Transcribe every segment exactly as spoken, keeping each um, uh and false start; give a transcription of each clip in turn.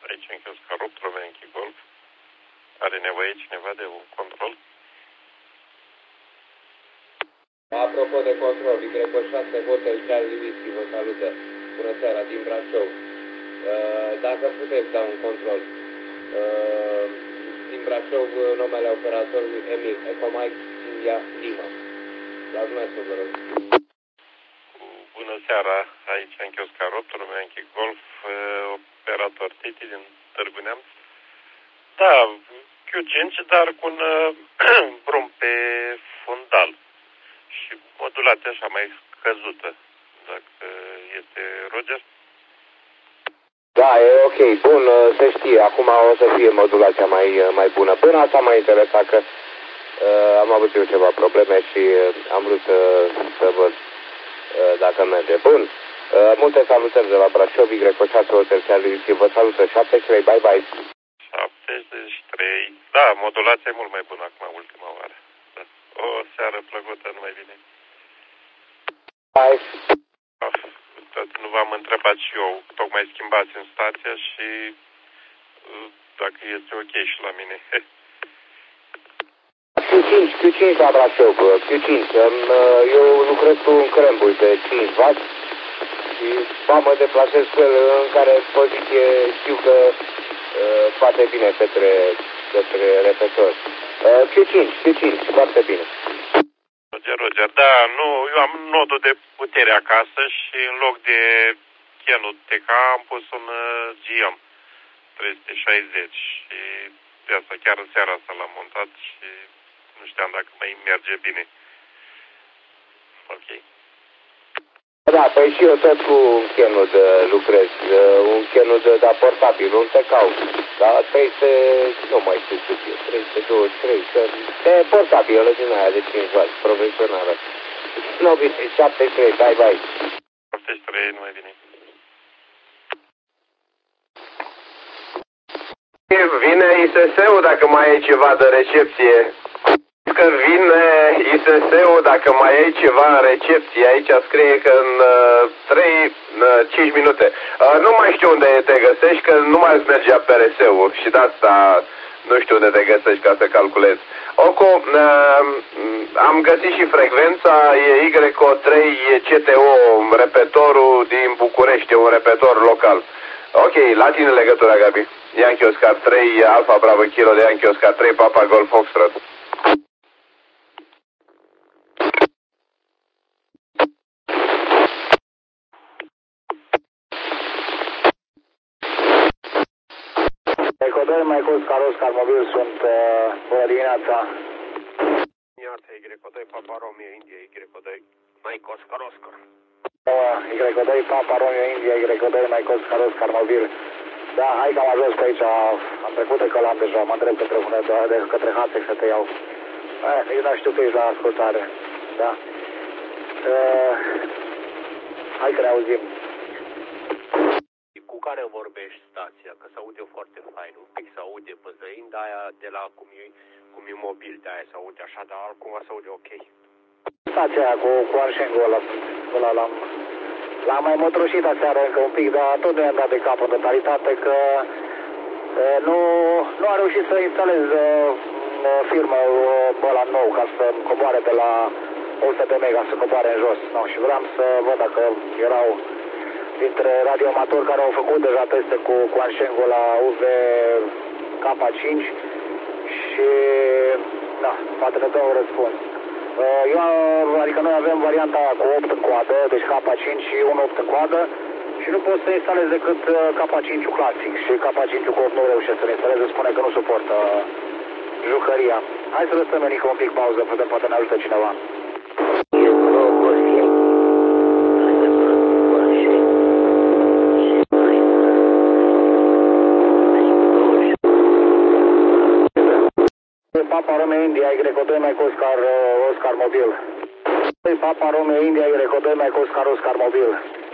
aici în Chioscar opt, Romenchi Golf. Are nevoie cineva de un control? Apropo de control, Y șase Hotel Charlie Whiskey vă salută. Bună seara din Brașov. Dacă puteți da un control. Din Brașov, numele operatorului Emil, Eco Mike, India, Lima. La dumneavoastră, vă rog. Bună seara, aici în Chioscar opt, Romenchi Golf, operator Titi din Târgu Neamț. Da, Q cinci, dar cu un brum pe fundal și modulația așa mai scăzută, dacă este Roger. Da, e ok, bun, se știe, acum o să fie modulația mai, mai bună. Până asta m-a interesat că uh, am avut eu ceva probleme și uh, am vrut uh, să văd uh, dacă merge. Bun, uh, multe salutări de la Brașov, Y șase Hotel Charlie, vă salută șaptezeci și trei, bye bye. șaptezeci și trei, da, modulația e mult mai bună acum, ultima oară. Da. O seară plăcută, numai bine. Bye. Of, nu v-am întrebat și eu, tocmai schimbați în stația și uh, dacă este ok și la mine. Q cinci, Q cinci la Brașov, Q cinci, eu lucrez cu un crembul de cinci watt și mă deplasez cu el în care poziție știu că uh, foarte bine către, către repetor. Uh, Q cinci, Q cinci, foarte bine. Roger, Roger, da, nu, eu am nodul de putere acasă și în loc de Canon T K am pus un uh, G M trei sute șaizeci și de asta chiar în seara asta l-am montat și nu știam dacă mai merge bine. Ok. Da, păi și eu tot cu un Canon lucrez, un Canon de, de portabil, un T K, da, trei sute, nu mai știu cât e, trei sute douăzeci și trei, de portabilă din aia de cinci watt, profesională. Nu, bine, șaptezeci și trei, bye bye. șaptezeci și trei, nu mai bine. Vine I S S-ul dacă mai ai ceva de recepție. Că vine I S S-ul dacă mai ai ceva în recepție. Aici scrie că în uh, trei cinci minute. Uh, nu mai știu unde te găsești, că nu mai îți mergea P R S-ul și de asta nu știu unde te găsești ca să calculezi. Oricum, uh, am găsit și frecvența, e Y O trei, e C T O, repetorul din București, un repetor local. Ok, la tine legătura, Gabi. Yankee Oscar trei, Alfa Bravo Kilo de Yankee Oscar trei, Papa Golf Foxtrot. Ecodoi, Mike Oscar, Oscar Mobil, sunt uh, bună dimineața. Iată, Y O doi, Papa Romeo, India, Y O doi, Mike Oscar, Oscar. Y O doi, Papa Romeo, India, Y O doi, Mike Oscar, Oscar Mobil. Da, hai că am ajuns pe aici, am trecut de călam deja, mă întreb către, de, către Hațec să te iau. Eh, nici nu știu că ești la ascultare, da. Uh, hai că ne auzim. Cu care vorbești stația? Că se aude foarte fain, un pic se aude păzăind, aia de la cum e, cum e mobil, de aia se aude așa, dar altcumva se aude ok. Stația aia cu, cu Arșengul ăla, ăla l-am, l-am mai mătrușit aseară încă un pic, dar tot nu i-am dat de cap în totalitate că e, nu, nu a reușit să instalez firmă ăla nou ca să coboare de la o sută de mega, să coboare în jos. No, și vreau să văd dacă erau dintre radioamatori care au făcut deja teste cu, cu Ansheng-ul la U V K cinci și da, poate ne dă un răspuns. Eu, adică noi avem varianta aia cu opt în coadă, deci K cinci și unu opt în coadă și nu pot să instalez decât K cinci clasic și K cinci cu opt nu reușesc să-l instaleze, spune că nu suportă jucăria. Hai să lăsăm Enică un pic pauză, poate ne ajută cineva. Papa Romeo India, Y O doi, Mike Oscar, Oscar Mobil. Papa Romeo India, Y O doi, Mike Oscar, Oscar Mobil.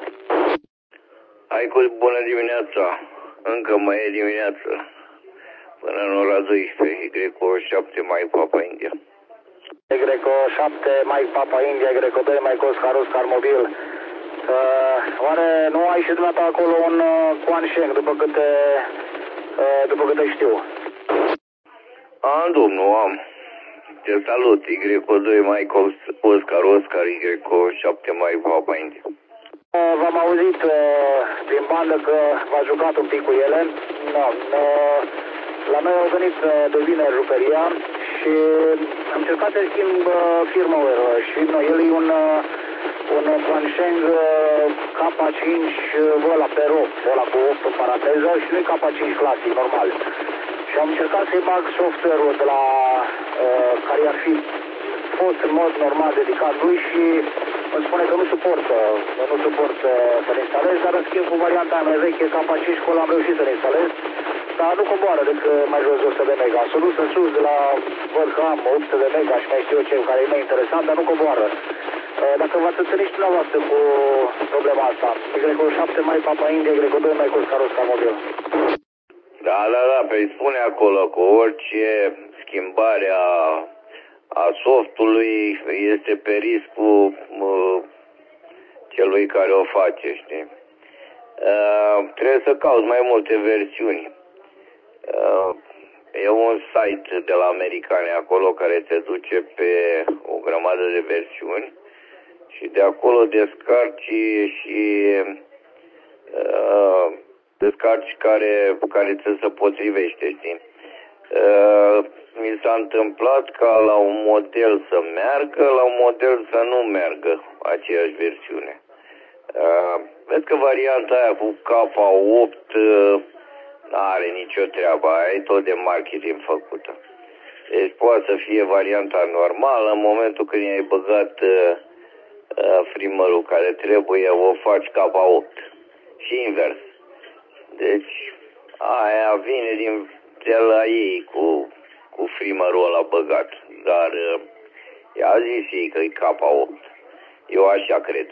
Hai cu bună dimineața, încă mai e dimineață, până în ora douăsprezece, Y O șapte, Mike Papa India. Y O șapte, Mike Papa India, Y O doi, Mike Oscar, Oscar Mobil. Uh, oare nu ai și dumneata acolo un uh, Quan Sheng, după câte după câte știu. Am, domnul, am. Te salut, Y doi Michael Oscar Oscar Y șapte Mike Papa India. V-am auzit din bandă că v-ați jucat un pic cu ele. No, no, la noi au venit de vineri jucăria și am încercat să schimb firmware și no, el e un, un Plancheng K cinci ăla pe rop, ăla cu opt în paranteză și nu e K cinci clasic, normal. Și am încercat să-i bag software-ul de la uh, care ar fi fost în mod normal dedicat lui și îmi spune că nu suportă, nu suportă să-l instalez, dar în schimb cu varianta mea veche K cinci cu ăla am reușit să-l instalez, dar nu coboară decât mai jos de o sută de mega. S-a dus în sus de la, văd că am opt sute de mega și mai știu eu ce, care e neinteresant, dar nu coboară. Uh, dacă v-ați întâlnit dumneavoastră cu problema asta, Y șapte mai Papa India, Y doi mai Oscar Oscar mobil. Da, da, da, păi spune acolo că orice schimbare a, a softului este pe riscul uh, celui care o face, știi? Uh, trebuie să cauți mai multe versiuni. Uh, e un site de la americani acolo care te duce pe o grămadă de versiuni și de acolo descarci și uh, descarci care, care ți se potrivește, știi? Uh, mi s-a întâmplat ca la un model să meargă, la un model să nu meargă aceeași versiune. Uh, vezi că varianta aia cu K opt uh, n-are nicio treabă, aia e tot de marketing făcută. Deci poate să fie varianta normală, în momentul când i-ai băgat uh, uh, freeware-ul care trebuie, o faci K opt și invers. Deci aia vine din de la ei cu, cu freeware-ul ăla băgat, dar uh, i-a zis ei că e K opt. Eu așa cred.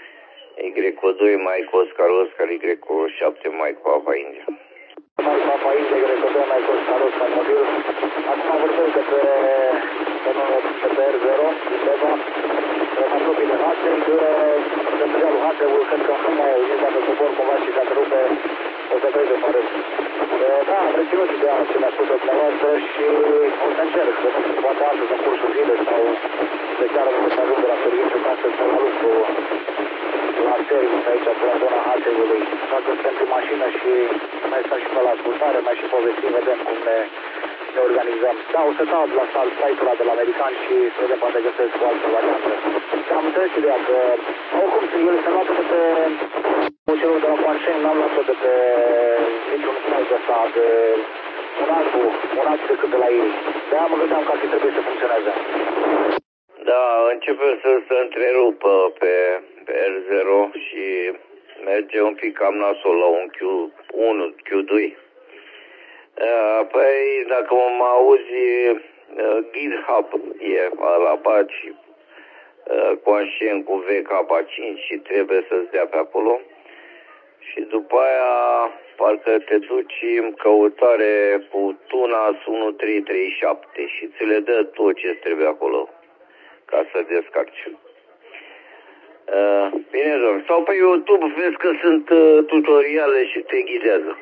Y doi Mike Oscar Oscar Y șapte Mike Papa India. Mike Papa India, Y doi Mike Oscar Oscar mobil. Acum vorbesc de pe, pe, pe, pe R zero, undeva, mă apropii de Haseg, de serialul Haseg-ul, cred că nu mai auzit, dacă cobor cumva și dacă rupe, o să trece fără. Da, am reținut ideea ce mi-a spus dumneavoastră și o să încerc, poate astăzi în cursul zile sau de chiar o să ajung de la serviciu ca să stau la lucru la serviciu aici, pe la zona Hasegului. Dacă sunt în mașină și mai stau și pe la ascultare, mai și povestim, vedem cum ne, ne organizăm. Da, o să caut la site-ul ăla de la american și să vedem, poate găsesc o altă variantă. Am înțeles ideea că, oricum, el se luată de pe celor de la Plancheng, n-am luat-o de pe niciun site ăsta, de un altul, un alt decât de la ei. De-aia mă gândeam că ar fi trebuit să funcționeze. Da, începe să se întrerupă pe, pe R zero și merge un pic cam nasol la un Q unu, Q doi. Uh, păi, dacă mă auzi, uh, GitHub e la baci uh, Plancheng cu V K cinci și trebuie să-ți dea pe acolo. Și după aia parcă te duci în căutare cu Tunas unu trei trei șapte și ți le dă tot ce trebuie acolo ca să descarci. Uh, bine, domnule. Sau pe YouTube vezi că sunt uh, tutoriale și te ghidează.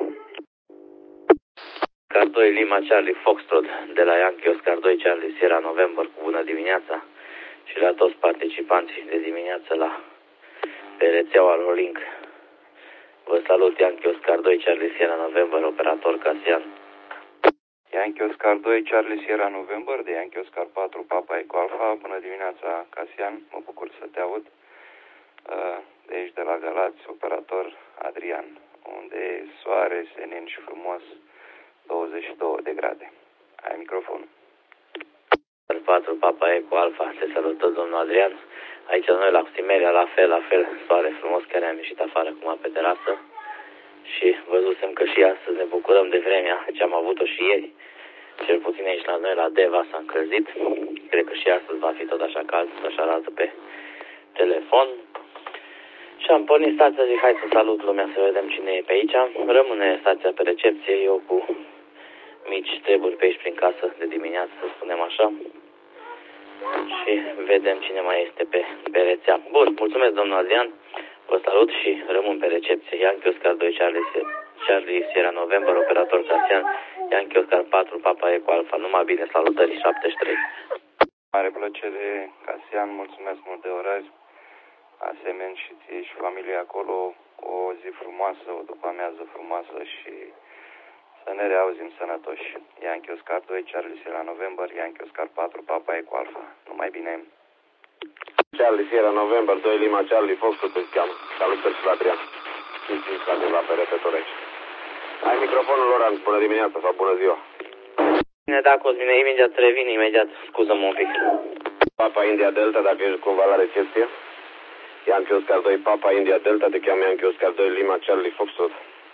Oscar doi Lima Charlie Foxtrot de la Yankee Oscar doi Charlie Sierra November, cu bună dimineața și la toți participanții de dimineață la pe rețeaua Rolink. Vă salut, Yankee Oscar doi Charlie Sierra November, operator Casian. Yankee Oscar doi Charlie Sierra November de Yankee Oscar patru Papa Eco Alpha. Bună dimineața, Casian, mă bucur să te aud. De aici de la Galați, operator Adrian, unde e soare, senin și frumos, douăzeci și două de grade. Ai microfonul. patru Papa Eco Alpha, te salută domnul Adrian. Aici noi la Simeria, la fel, la fel, soare frumos, care am ieșit afară acum pe terasă. Și văzusem că și astăzi ne bucurăm de vremea ce am avut-o și ieri. Cel puțin aici la noi, la Deva, s-a încălzit. Cred că și astăzi va fi tot așa cald, așa arată pe telefon. Și am pornit stația, zic, hai să salut lumea, să vedem cine e pe aici. Rămâne stația pe recepție, eu cu mici treburi pe aici prin casă de dimineață, să spunem așa. Și vedem cine mai este pe, pe rețea. Bun, mulțumesc domnul Adrian, vă salut și rămân pe recepție. Yankee Oscar doi Charlie Charlie Sierra November, operator Casian, Yankee Oscar patru, Papa Eco Alfa. Numai bine, salutări, șaptezeci și trei. Mare plăcere, Casian, mulțumesc mult de oraj. Asemenea și ție și familia acolo, o zi frumoasă, o după amiază frumoasă și să ne reauzim sănătoși. Yankee Oscar doi, Charlie Sierra November, Yankee Oscar patru, Papa Eco Alfa. Numai bine. Charlie Sierra November doi, Lima Charlie Foxtrot îți cheamă. Salutări și la Adrian. Cinci la Deva pe repetor aici. Ai microfonul, Loran, bună dimineața sau bună ziua. Bine, da, Cosmine, imediat revin, imediat, scuză-mă un pic. Papa India Delta, dacă ești cumva la recepție. Yankee Oscar doi, Papa India Delta, te cheamă Yankee Oscar doi, Lima Charlie Foxtrot.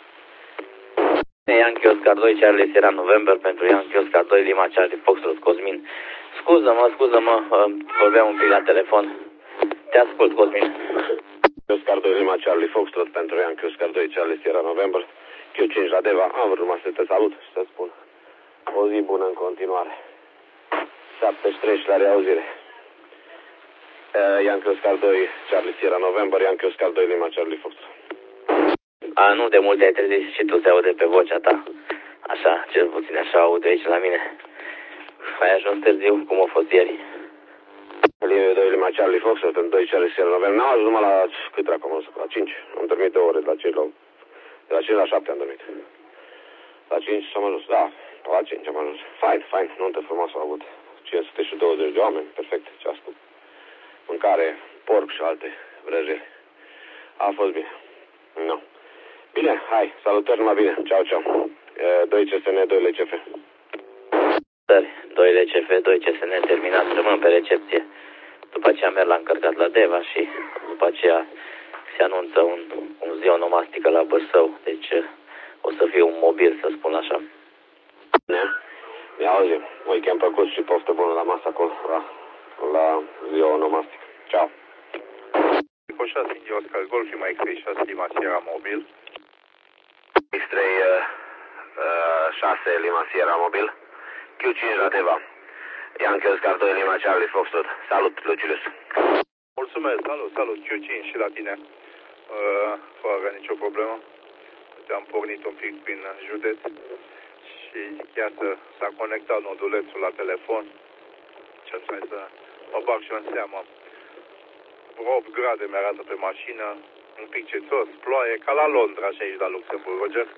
Yankee Oscar doi, Charlie Sierra November pentru Yankee Oscar doi, Lima Charlie Foxtrot, Cosmin. Scuză-mă, scuză-mă, vorbeam un pic la telefon. Te ascult, Cosmin. Oscar doi, Lima Charlie Foxtrot pentru Yankee Oscar doi, Charlie Sierra November. Q cinci la Deva, am vrut numai să te salut și să spun o zi bună în continuare. șaptezeci și trei și la reauzire. Uh, Yankee Oscar doi, Charlie Sierra November, Yankee Oscar doi, Lima Charlie Foxtrot. A, nu de mult te-ai trezit și tu se aude pe vocea ta. Așa, cel puțin așa aude aici la mine. Ai ajuns târziu, cum a fost ieri. Linie doi, Lima Charlie Foxtrot, în doi, Charlie Sierra November. N-am ajuns numai la cât dracu am ajuns? La cinci. Am dormit de ore, de la cinci la, de la cinci la șapte am dormit. La cinci am ajuns, da, la cinci am ajuns. Fain, fain, nuntă frumoasă am avut. cinci sute și douăzeci de oameni, perfect, ceas cu mâncare, porc și alte vrăjeli. A fost bine. Nu. No. Bine, hai, salutări, numai bine. Ceau, ceau. doi C S N, doi L C F. doi L C F, doi C S N, terminat, rămân pe recepție. După aceea merg la încărcat la Deva și după aceea se anunță un, un zi onomastică la Bărsău. Deci o să fie un mobil, să spun așa. Ne, ne auzim. Weekend plăcut și poftă bună la masă acolo, la, la ziua onomastică. Ceau. șase India Oscar Golf, mai X trei șase Lima Sierra mobil. X trei șase Lima Sierra mobil. Q cinci la Deva. Yankee Oscar doi, Lima Charlie Foxtrot. Salut, Lucius. Mulțumesc, salut, salut. Q cinci și la tine. Uh, fără nicio problemă. Te-am pornit un pic prin județ și chiar să s-a conectat nodulețul la telefon. Ce să să mă bag și în seamă. opt grade mi-arată pe mașină, un pic cețos, ploaie, ca la Londra și aici la Luxemburg, Roger.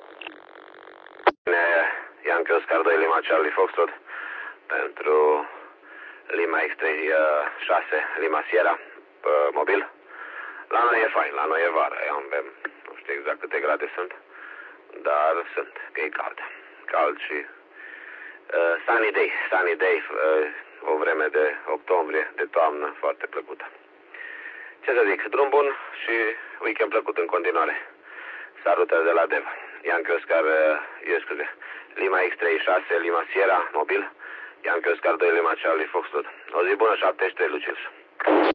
Yankee Oscar doi, Lima Charlie Foxtrot pentru Lima X trei șase, Lima Sierra, mobil. La noi e fain, la noi e vară, avem, nu știu exact câte grade sunt, dar sunt, că e cald. Cald și uh, sunny day, sunny day, uh, o vreme de octombrie, de toamnă, foarte plăcută. Ce să zic, drum bun și weekend plăcut în continuare. Salutări de la Deva. Yankee Oscar, eu scuze, Lima X trei șase, Lima Sierra, mobil. Yankee Oscar doi, Lima Charlie Foxtrot. O zi bună, șaptezeci și trei, Lucius.